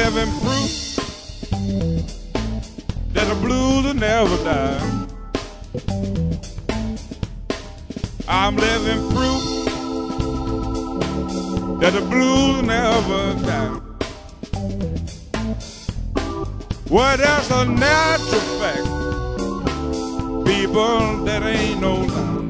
living proof that the blues will never die. I'm living proof that the blues will never die. Well, that's a natural fact, people, that ain't no lie.